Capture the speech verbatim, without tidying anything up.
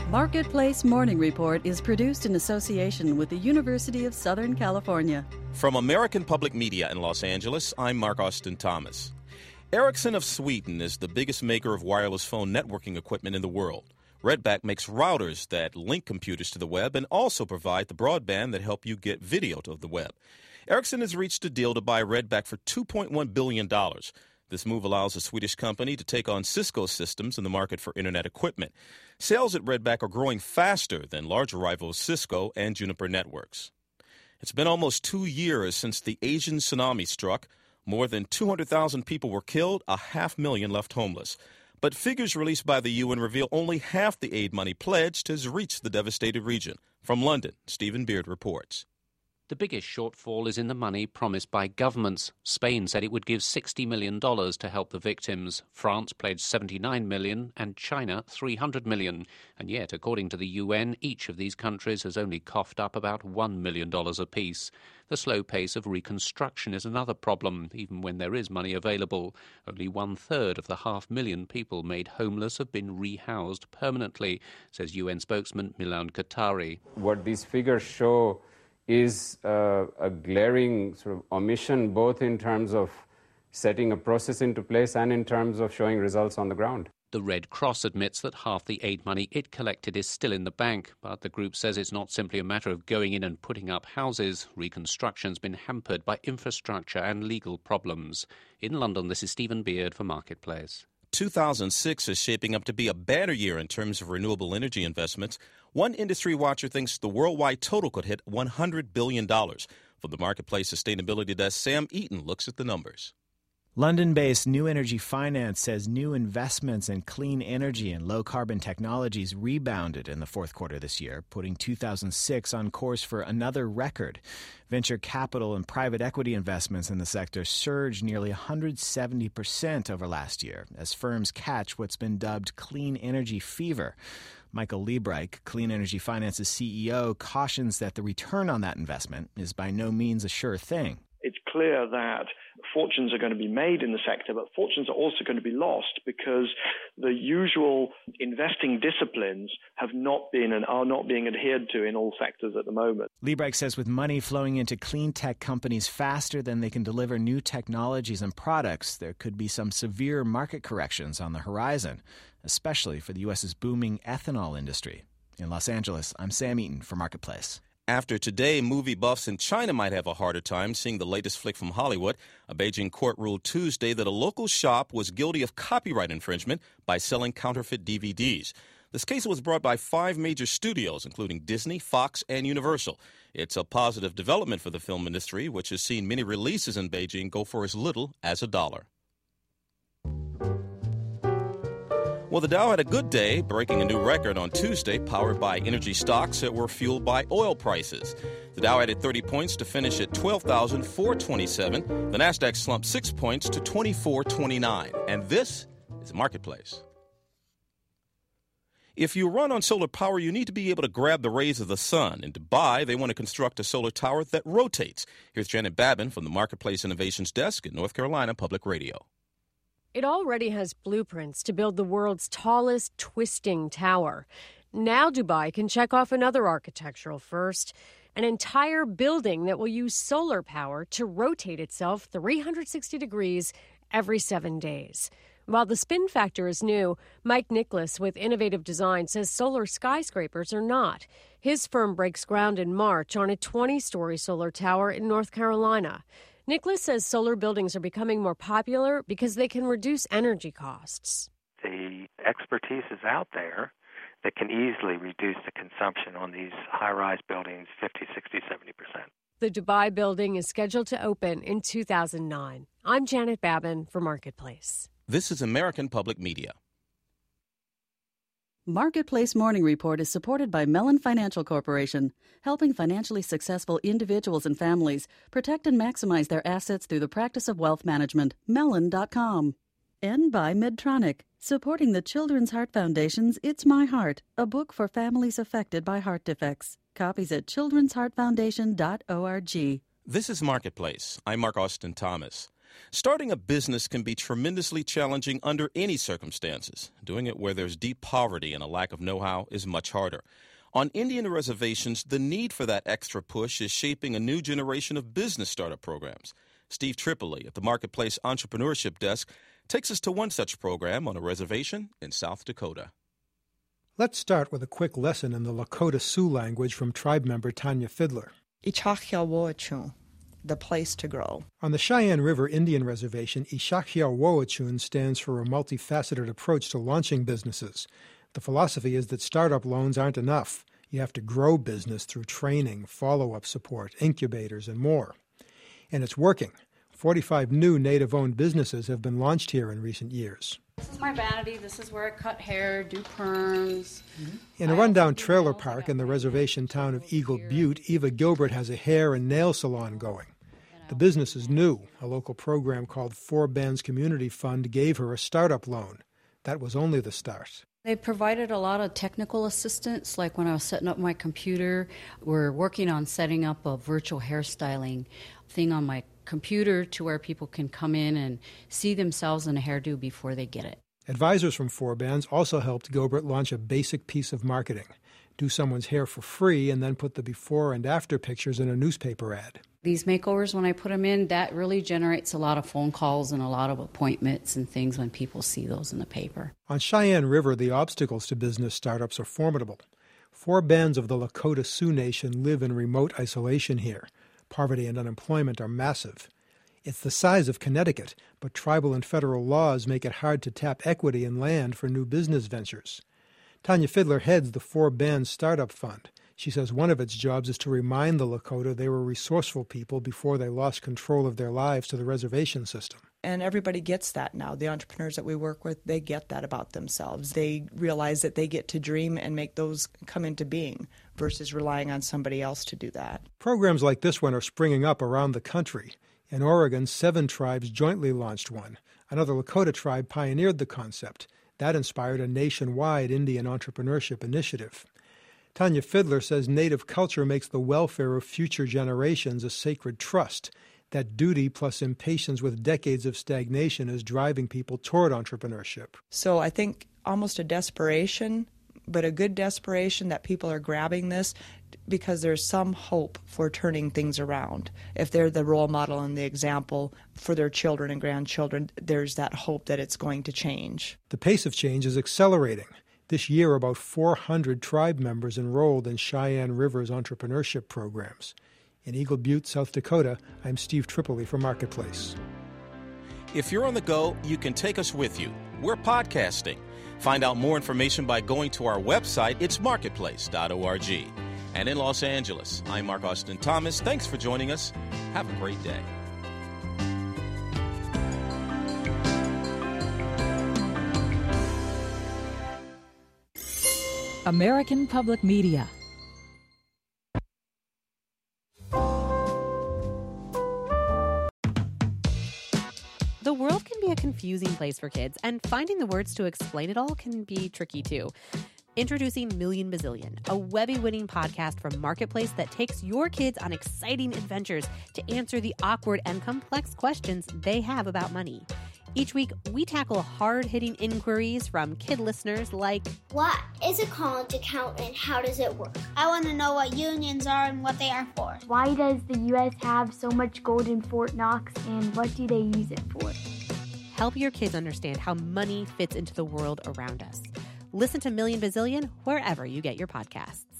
Marketplace Morning Report is produced in association with the University of Southern California. From American Public Media in Los Angeles, I'm Mark Austin Thomas. Ericsson of Sweden is the biggest maker of wireless phone networking equipment in the world. Redback makes routers that link computers to the web and also provide the broadband that help you get video to the web. Ericsson has reached a deal to buy Redback for two point one billion dollars. This move allows the Swedish company to take on Cisco systems in the market for Internet equipment. Sales at Redback are growing faster than larger rivals Cisco and Juniper Networks. It's been almost two years since the Asian tsunami struck. More than two hundred thousand people were killed, a half million left homeless. But figures released by the U N reveal only half the aid money pledged has reached the devastated region. From London, Stephen Beard reports. The biggest shortfall is in the money promised by governments. Spain said it would give sixty million dollars to help the victims. France pledged seventy-nine million dollars and China three hundred million dollars. And yet, according to the U N, each of these countries has only coughed up about one million dollars apiece. The slow pace of reconstruction is another problem, even when there is money available. Only one-third of the half-million people made homeless have been rehoused permanently, says U N spokesman Milan Katari. What these figures show is uh, a glaring sort of omission, both in terms of setting a process into place and in terms of showing results on the ground. The Red Cross admits that half the aid money it collected is still in the bank, but the group says it's not simply a matter of going in and putting up houses. Reconstruction's been hampered by infrastructure and legal problems. In London, this is Stephen Beard for Marketplace. two thousand six is shaping up to be a banner year in terms of renewable energy investments. One industry watcher thinks the worldwide total could hit one hundred billion dollars. From the Marketplace Sustainability Desk, Sam Eaton looks at the numbers. London-based New Energy Finance says new investments in clean energy and low-carbon technologies rebounded in the fourth quarter this year, putting two thousand six on course for another record. Venture capital and private equity investments in the sector surged nearly one hundred seventy percent over last year as firms catch what's been dubbed clean energy fever. Michael Liebreich, Clean Energy Finance's C E O, cautions that the return on that investment is by no means a sure thing. It's clear that fortunes are going to be made in the sector, but fortunes are also going to be lost because the usual investing disciplines have not been and are not being adhered to in all sectors at the moment. Liebreich says with money flowing into clean tech companies faster than they can deliver new technologies and products, there could be some severe market corrections on the horizon, especially for the U S's booming ethanol industry. In Los Angeles, I'm Sam Eaton for Marketplace. After today, movie buffs in China might have a harder time seeing the latest flick from Hollywood. A Beijing court ruled Tuesday that a local shop was guilty of copyright infringement by selling counterfeit D V Ds. This case was brought by five major studios, including Disney, Fox, and Universal. It's a positive development for the film industry, which has seen many releases in Beijing go for as little as a dollar. Well, the Dow had a good day, breaking a new record on Tuesday, powered by energy stocks that were fueled by oil prices. The Dow added thirty points to finish at twelve thousand four hundred twenty-seven. The Nasdaq slumped six points to twenty-four twenty-nine. And this is Marketplace. If you run on solar power, you need to be able to grab the rays of the sun. In Dubai, they want to construct a solar tower that rotates. Here's Janet Babin from the Marketplace Innovations Desk at North Carolina Public Radio. It already has blueprints to build the world's tallest twisting tower. Now Dubai can check off another architectural first, an entire building that will use solar power to rotate itself three hundred sixty degrees every seven days. While the spin factor is new, Mike Nicholas with Innovative Design says solar skyscrapers are not. His firm breaks ground in March on a twenty-story solar tower in North Carolina. Nicholas says solar buildings are becoming more popular because they can reduce energy costs. The expertise is out there that can easily reduce the consumption on these high-rise buildings fifty, sixty, seventy percent. The Dubai building is scheduled to open in two thousand nine. I'm Janet Babin for Marketplace. This is American Public Media. Marketplace Morning Report is supported by Mellon Financial Corporation, helping financially successful individuals and families protect and maximize their assets through the practice of wealth management. Mellon dot com. And by Medtronic, supporting the Children's Heart Foundation's It's My Heart, a book for families affected by heart defects. Copies at children's heart foundation dot org. This is Marketplace. I'm Mark Austin Thomas. Starting a business can be tremendously challenging under any circumstances. Doing it where there's deep poverty and a lack of know-how is much harder. On Indian reservations, the need for that extra push is shaping a new generation of business startup programs. Steve Tripoli at the Marketplace Entrepreneurship Desk takes us to one such program on a reservation in South Dakota. Let's start with a quick lesson in the Lakota Sioux language from tribe member Tanya Fiddler. Ichakhiawachun, the place to grow. On the Cheyenne River Indian Reservation, Ichakhiawachun stands for a multifaceted approach to launching businesses. The philosophy is that startup loans aren't enough. You have to grow business through training, follow-up support, incubators, and more. And it's working. forty-five new Native-owned businesses have been launched here in recent years. This is my vanity. This is where I cut hair, do perms. Mm-hmm. In a rundown trailer park in the reservation town of Eagle Butte, Eva Gilbert has a hair and nail salon going. The business is new. A local program called Four Bands Community Fund gave her a startup loan. That was only the start. They provided a lot of technical assistance, like when I was setting up my computer. We're working on setting up a virtual hairstyling thing on my computer to where people can come in and see themselves in a hairdo before they get it. Advisors from Four Bands also helped Gilbert launch a basic piece of marketing. Do someone's hair for free and then put the before and after pictures in a newspaper ad. These makeovers, when I put them in, that really generates a lot of phone calls and a lot of appointments and things when people see those in the paper. On Cheyenne River, the obstacles to business startups are formidable. Four bands of the Lakota Sioux Nation live in remote isolation here. Poverty and unemployment are massive. It's the size of Connecticut, but tribal and federal laws make it hard to tap equity in land for new business ventures. Tanya Fiddler heads the Four Bands Startup Fund. She says one of its jobs is to remind the Lakota they were resourceful people before they lost control of their lives to the reservation system. And everybody gets that now. The entrepreneurs that we work with, they get that about themselves. They realize that they get to dream and make those come into being versus relying on somebody else to do that. Programs like this one are springing up around the country. In Oregon, seven tribes jointly launched one. Another Lakota tribe pioneered the concept. That inspired a nationwide Indian entrepreneurship initiative. Tanya Fiddler says Native culture makes the welfare of future generations a sacred trust. That duty plus impatience with decades of stagnation is driving people toward entrepreneurship. So I think almost a desperation, but a good desperation that people are grabbing this because there's some hope for turning things around. If they're the role model and the example for their children and grandchildren, there's that hope that it's going to change. The pace of change is accelerating. This year, about four hundred tribe members enrolled in Cheyenne River's entrepreneurship programs. In Eagle Butte, South Dakota, I'm Steve Tripoli for Marketplace. If you're on the go, you can take us with you. We're podcasting. Find out more information by going to our website. It's marketplace dot org. And in Los Angeles, I'm Mark Austin Thomas. Thanks for joining us. Have a great day. American Public Media. The world can be a confusing place for kids, and finding the words to explain it all can be tricky too. Introducing Million Bazillion, a Webby-winning podcast from Marketplace that takes your kids on exciting adventures to answer the awkward and complex questions they have about money. Each week, we tackle hard-hitting inquiries from kid listeners like, what is a college account and how does it work? I want to know what unions are and what they are for. Why does the U S have so much gold in Fort Knox and what do they use it for? Help your kids understand how money fits into the world around us. Listen to Million Bazillion wherever you get your podcasts.